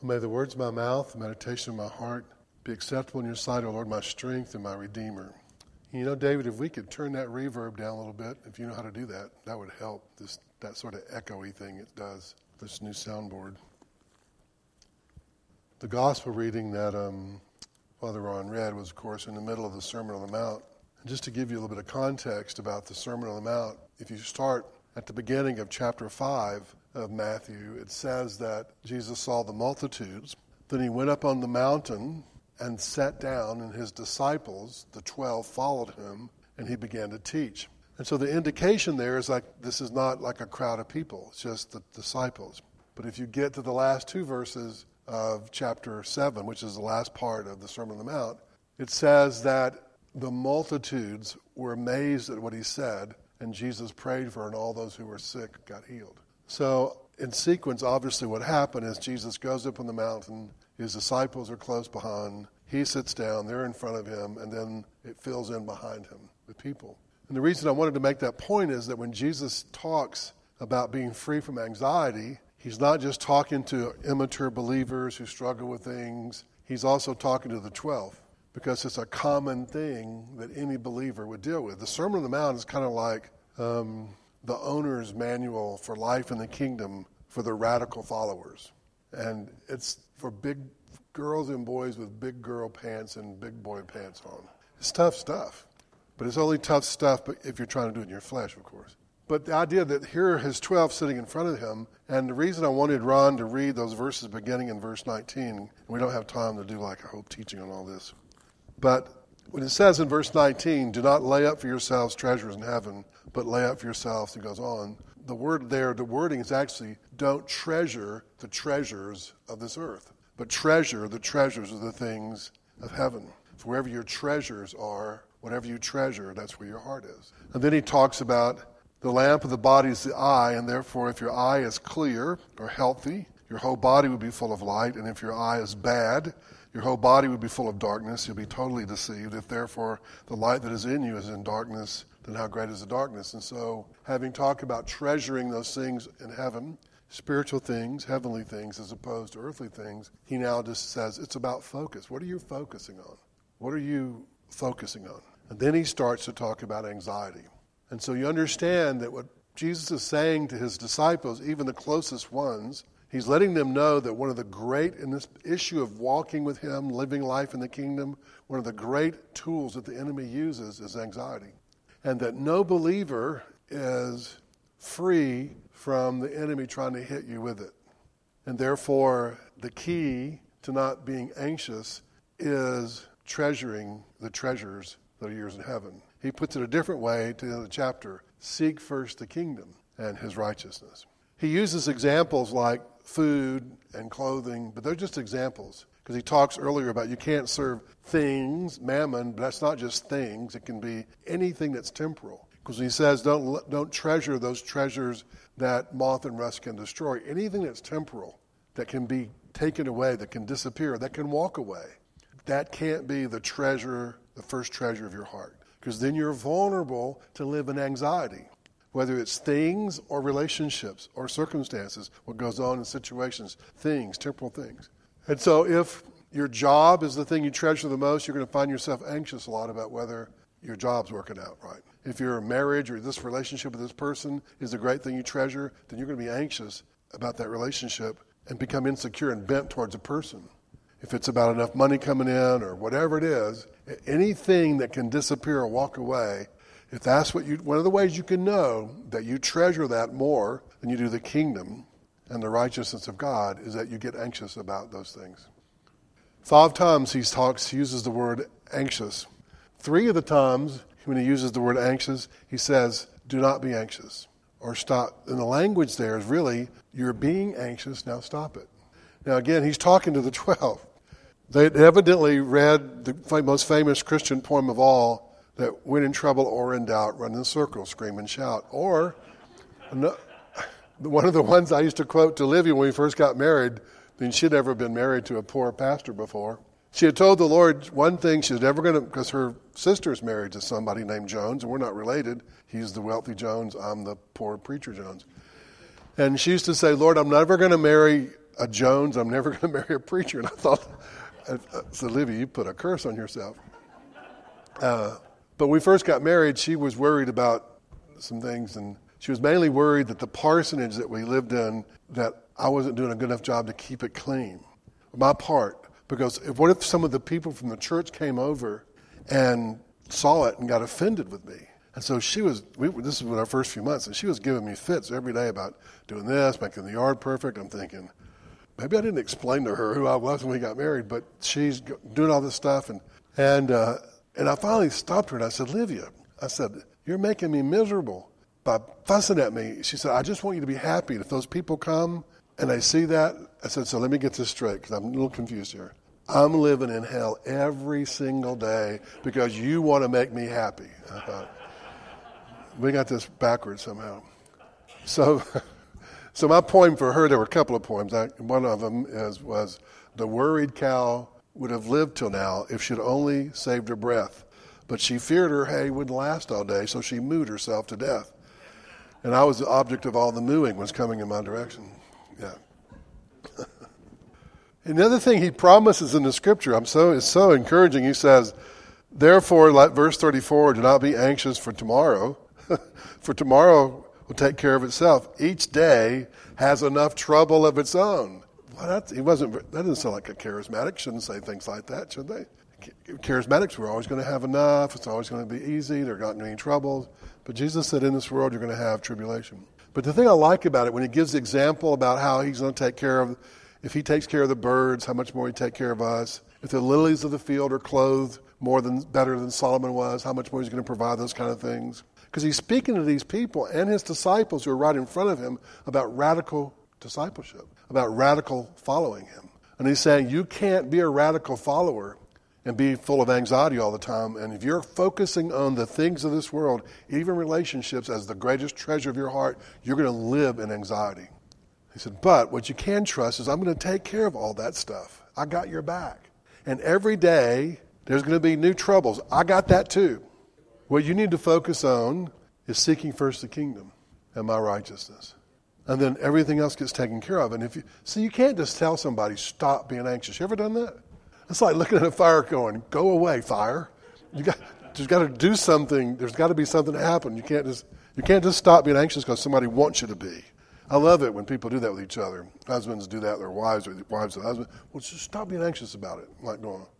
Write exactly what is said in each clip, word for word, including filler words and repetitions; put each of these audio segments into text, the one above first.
May the words of my mouth, the meditation of my heart be acceptable in your sight, O Lord, my strength and my Redeemer. You know, David, if we could turn that reverb down a little bit, if you know how to do that, that would help. This that sort of echoey thing it does, this new soundboard. The gospel reading that um, Father Ron read was, of course, in the middle of the Sermon on the Mount. And just to give you a little bit of context about the Sermon on the Mount, if you start at the beginning of chapter five of Matthew, it says that Jesus saw the multitudes. Then he went up on the mountain and sat down, and his disciples, the twelve, followed him, and he began to teach. And so the indication there is like this is not like a crowd of people. It's just the disciples. But if you get to the last two verses of chapter seven, which is the last part of the Sermon on the Mount, it says that the multitudes were amazed at what he said, and Jesus prayed for, and all those who were sick got healed. So in sequence, obviously what happened is Jesus goes up on the mountain, his disciples are close behind, he sits down, they're in front of him, and then it fills in behind him with people. And the reason I wanted to make that point is that when Jesus talks about being free from anxiety, he's not just talking to immature believers who struggle with things, he's also talking to the twelve, because it's a common thing that any believer would deal with. The Sermon on the Mount is kind of like um, the owner's manual for life in the kingdom for the radical followers. And it's for big girls and boys with big girl pants and big boy pants on. It's tough stuff. But it's only tough stuff but if you're trying to do it in your flesh, of course. But the idea that here are his twelve sitting in front of him, and the reason I wanted Ron to read those verses beginning in verse nineteen, and we don't have time to do like a whole teaching on all this. But when it says in verse nineteen, do not lay up for yourselves treasures in heaven, but lay up for yourselves, it goes on. The word there, the wording is actually, don't treasure the treasures of this earth, but treasure the treasures of the things of heaven. For wherever your treasures are, whatever you treasure, that's where your heart is. And then he talks about the lamp of the body is the eye, and therefore if your eye is clear or healthy, your whole body would be full of light, and if your eye is bad, your whole body would be full of darkness. You'll be totally deceived. If therefore the light that is in you is in darkness, then how great is the darkness? And so having talked about treasuring those things in heaven, spiritual things, heavenly things, as opposed to earthly things, he now just says it's about focus. What are you focusing on? What are you focusing on? And then he starts to talk about anxiety. And so you understand that what Jesus is saying to his disciples, even the closest ones, he's letting them know that one of the great, in this issue of walking with him, living life in the kingdom, one of the great tools that the enemy uses is anxiety. And that no believer is free from the enemy trying to hit you with it. And therefore, the key to not being anxious is treasuring the treasures that are yours in heaven. He puts it a different way to the end of the chapter. Seek first the kingdom and his righteousness. He uses examples like food and clothing, but they're just examples. Because he talks earlier about you can't serve things, mammon, but that's not just things. It can be anything that's temporal. Because he says don't don't treasure those treasures that moth and rust can destroy. Anything that's temporal, that can be taken away, that can disappear, that can walk away. That can't be the treasure, the first treasure of your heart. Because then you're vulnerable to live in anxiety. Whether it's things or relationships or circumstances, what goes on in situations, things, temporal things. And so if your job is the thing you treasure the most, you're going to find yourself anxious a lot about whether your job's working out right. If your marriage or this relationship with this person is the great thing you treasure, then you're going to be anxious about that relationship and become insecure and bent towards a person. If it's about enough money coming in or whatever it is, anything that can disappear or walk away, if that's what you, one of the ways you can know that you treasure that more than you do the kingdom and the righteousness of God is that you get anxious about those things. Five times he talks, he uses the word anxious. Three of the times when he uses the word anxious, he says, do not be anxious or stop. And the language there is really, you're being anxious, now stop it. Now again, he's talking to the twelve. They evidently read the most famous Christian poem of all, that when in trouble or in doubt, run in circles, scream and shout. Or one of the ones I used to quote to Olivia when we first got married, then she'd never been married to a poor pastor before. She had told the Lord one thing she was never going to, because her sister's married to somebody named Jones, and we're not related. He's the wealthy Jones, I'm the poor preacher Jones. And she used to say, Lord, I'm never going to marry a Jones. I'm never going to marry a preacher. And I thought, I said, Olivia, you put a curse on yourself. Uh, but when we first got married, she was worried about some things, and she was mainly worried that the parsonage that we lived in, that I wasn't doing a good enough job to keep it clean. My part. Because if, what if some of the people from the church came over and saw it and got offended with me? And so she was, we, this was our first few months, and she was giving me fits every day about doing this, making the yard perfect. I'm thinking, maybe I didn't explain to her who I was when we got married, but she's doing all this stuff. And and uh, and I finally stopped her, and I said, Livia, I said, you're making me miserable by fussing at me. She said, I just want you to be happy. And if those people come and they see that, I said, so let me get this straight, because I'm a little confused here. I'm living in hell every single day because you want to make me happy. I thought, we got this backwards somehow. So so my poem for her, there were a couple of poems. I, one of them is, was, the worried cow would have lived till now if she'd only saved her breath. But she feared her hay wouldn't last all day, so she mooed herself to death. And I was the object of all the mooing was coming in my direction. Yeah. And the other thing he promises in the scripture, I'm so is so encouraging. He says, therefore, like verse thirty-four, do not be anxious for tomorrow, for tomorrow will take care of itself. Each day has enough trouble of its own. Well, that's, he wasn't. That doesn't sound like a charismatic. Shouldn't say things like that, should they? Charismatics were always going to have enough. It's always going to be easy. They're not any troubles. But Jesus said, in this world, you're going to have tribulation. But the thing I like about it, when he gives the example about how he's going to take care of, if he takes care of the birds, how much more he take care of us. If the lilies of the field are clothed more than better than Solomon was, how much more he's going to provide those kind of things. Because he's speaking to these people and his disciples who are right in front of him about radical discipleship, about radical following him. And he's saying you can't be a radical follower and be full of anxiety all the time. And if you're focusing on the things of this world, even relationships, as the greatest treasure of your heart, you're going to live in anxiety. He said, but what you can trust is I'm going to take care of all that stuff. I got your back. And every day, there's going to be new troubles. I got that too. What you need to focus on is seeking first the kingdom and my righteousness. And then everything else gets taken care of. And if you, so you can't just tell somebody, stop being anxious. You ever done that? It's like looking at a fire going, go away, fire. You got, you've got to do something. There's got to be something to happen. You can't just, you can't just stop being anxious because somebody wants you to be. I love it when people do that with each other. Husbands do that with their wives, or wives with husbands. Well, just stop being anxious about it. I'm like going,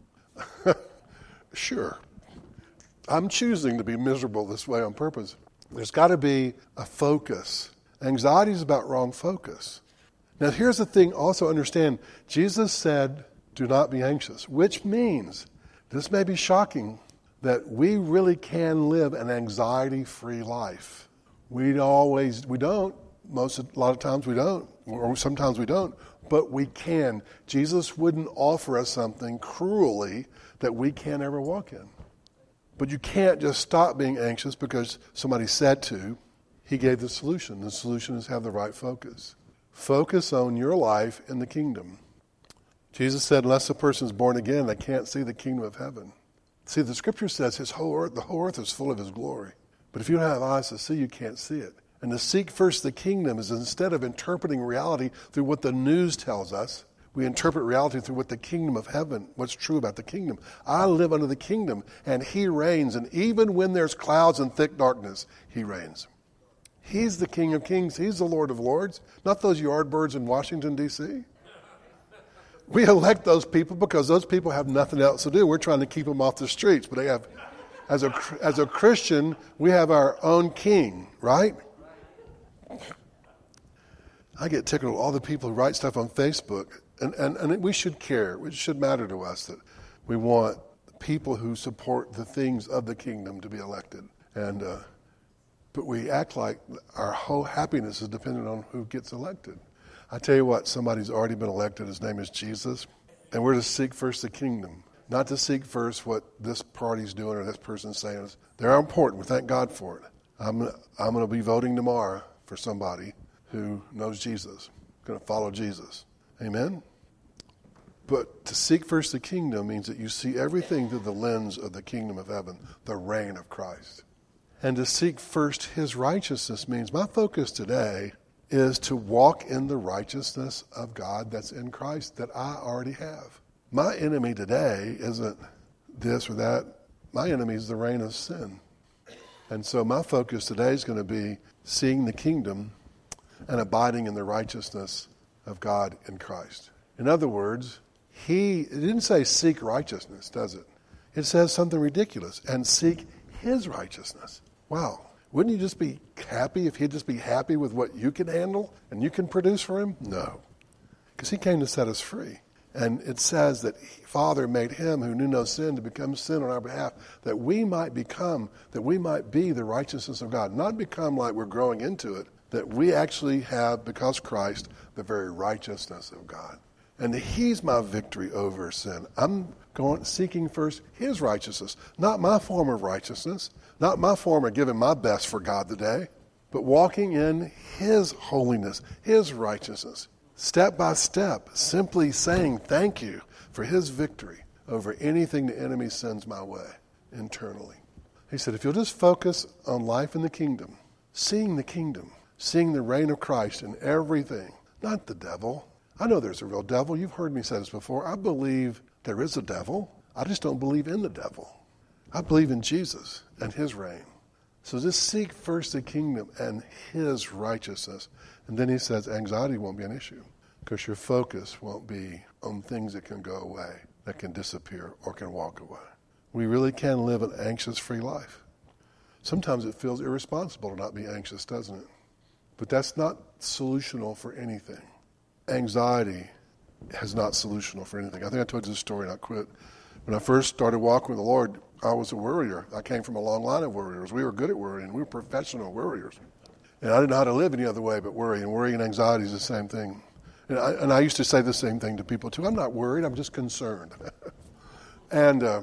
sure. I'm choosing to be miserable this way on purpose. There's got to be a focus. Anxiety is about wrong focus. Now, here's the thing. Also understand, Jesus said, do not be anxious, which means, this may be shocking, that we really can live an anxiety-free life. We always, we don't. Most, a lot of times we don't, or sometimes we don't, but we can. Jesus wouldn't offer us something cruelly that we can't ever walk in. But you can't just stop being anxious because somebody said to. He gave the solution. The solution is have the right focus. Focus on your life in the kingdom. Jesus said, unless a person is born again, they can't see the kingdom of heaven. See, the scripture says his whole earth, the whole earth is full of his glory. But if you don't have eyes to see, you can't see it. And to seek first the kingdom is, instead of interpreting reality through what the news tells us, we interpret reality through what the kingdom of heaven, what's true about the kingdom. I live under the kingdom, and he reigns. And even when there's clouds and thick darkness, he reigns. He's the King of Kings. He's the Lord of Lords, not those yardbirds in Washington, D C We elect those people because those people have nothing else to do. We're trying to keep them off the streets. But they have, as a, as a Christian, we have our own king, right? I get tickled with all the people who write stuff on Facebook, and, and, and we should care. It should matter to us that we want people who support the things of the kingdom to be elected. And uh, but we act like our whole happiness is dependent on who gets elected. I tell you what, somebody's already been elected. His name is Jesus, and we're to seek first the kingdom, not to seek first what this party's doing or this person's saying. They're important. We thank God for it. I'm I'm going to be voting tomorrow for somebody who knows Jesus, going to follow Jesus. Amen? But to seek first the kingdom means that you see everything through the lens of the kingdom of heaven, the reign of Christ. And to seek first his righteousness means my focus today is to walk in the righteousness of God that's in Christ that I already have. My enemy today isn't this or that. My enemy is the reign of sin. And so my focus today is going to be seeing the kingdom and abiding in the righteousness of God in Christ. In other words, he, it didn't say seek righteousness, does it? It says something ridiculous, and seek his righteousness. Wow. Wouldn't you just be happy if he'd just be happy with what you can handle and you can produce for him? No. Because he came to set us free. And it says that Father made him who knew no sin to become sin on our behalf, that we might become, that we might be the righteousness of God. Not become like we're growing into it, that we actually have, because Christ, the very righteousness of God. And he's my victory over sin. I'm going seeking first his righteousness, not my form of righteousness, not my form of giving my best for God today, but walking in his holiness, his righteousness. Step by step, simply saying thank you for his victory over anything the enemy sends my way internally. He said, if you'll just focus on life in the kingdom, seeing the kingdom, seeing the reign of Christ in everything, not the devil. I know there's a real devil. You've heard me say this before. I believe there is a devil. I just don't believe in the devil. I believe in Jesus and his reign. So just seek first the kingdom and his righteousness. And then he says anxiety won't be an issue because your focus won't be on things that can go away, that can disappear or can walk away. We really can live an anxious-free life. Sometimes it feels irresponsible to not be anxious, doesn't it? But that's not solutional for anything. Anxiety is not solutional for anything. I think I told you this story and I quit. When I first started walking with the Lord, I was a worrier. I came from a long line of worriers. We were good at worrying. We were professional worriers. And I didn't know how to live any other way but worry. And worry and anxiety is the same thing. And I, and I used to say the same thing to people too. I'm not worried. I'm just concerned. and uh,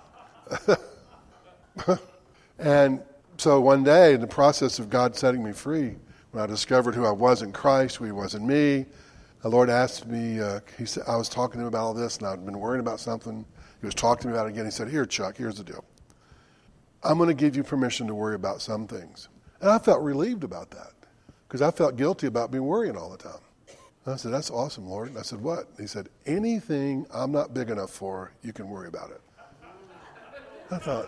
and so one day, in the process of God setting me free, when I discovered who I was in Christ, who he was in me, the Lord asked me, uh, he said, I was talking to him about all this, and I'd been worrying about something. He was talking to me about it again. He said, here, Chuck, here's the deal. I'm going to give you permission to worry about some things. And I felt relieved about that because I felt guilty about being worrying all the time. And I said, that's awesome, Lord. And I said, what? He said, anything I'm not big enough for, you can worry about it. I thought,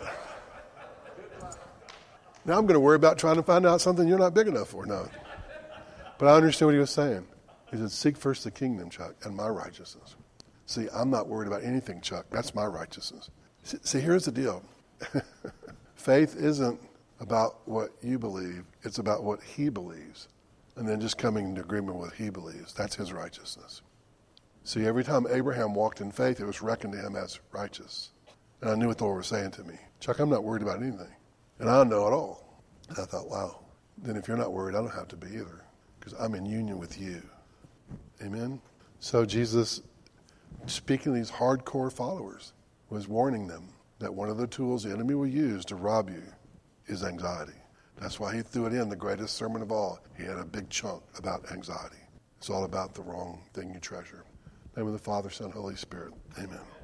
now I'm going to worry about trying to find out something you're not big enough for. No. But I understand what he was saying. He said, seek first the kingdom, Chuck, and my righteousness. See, I'm not worried about anything, Chuck. That's my righteousness. See, see here's the deal. Faith isn't about what you believe. It's about what he believes. And then just coming into agreement with what he believes. That's his righteousness. See, every time Abraham walked in faith, it was reckoned to him as righteous. And I knew what the Lord was saying to me. Chuck, I'm not worried about anything. And I know it all. And I thought, wow, then if you're not worried, I don't have to be either. Because I'm in union with you. Amen? So Jesus, speaking to these hardcore followers, was warning them that one of the tools the enemy will use to rob you is anxiety. That's why he threw it in the greatest sermon of all. He had a big chunk about anxiety. It's all about the wrong thing you treasure. In the name of the Father, Son, Holy Spirit. Amen.